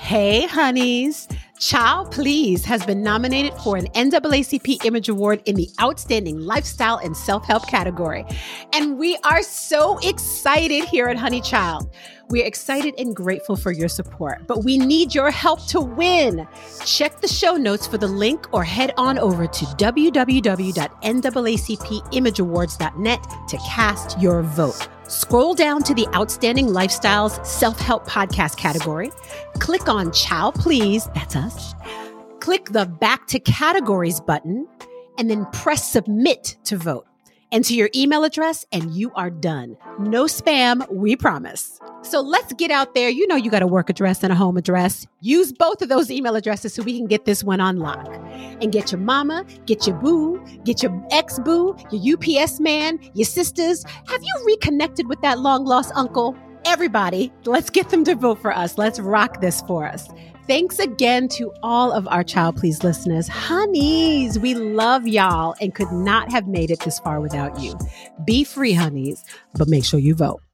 Hey, honeys. Child Please has been nominated for an NAACP Image Award in the Outstanding Lifestyle and Self-Help category. And we are so excited here at Honey Child. We're excited and grateful for your support, but we need your help to win. Check the show notes for the link or head on over to www.naacpimageawards.net to cast your vote. Scroll down to the Outstanding Lifestyles Self-Help Podcast category. Click on Child Please, that's us. Click the Back to Categories button, and then press Submit to vote. Enter your email address, and you are done. No spam, we promise. So let's get out there. You know you got a work address and a home address. Use both of those email addresses so we can get this one on lock. And get your mama, get your boo, get your ex-boo, your UPS man, your sisters. Have you reconnected with that long-lost uncle? Everybody, let's get them to vote for us. Let's rock this for us. Thanks again to all of our Child Please listeners. Honeys, we love y'all and could not have made it this far without you. Be free, honeys, but make sure you vote.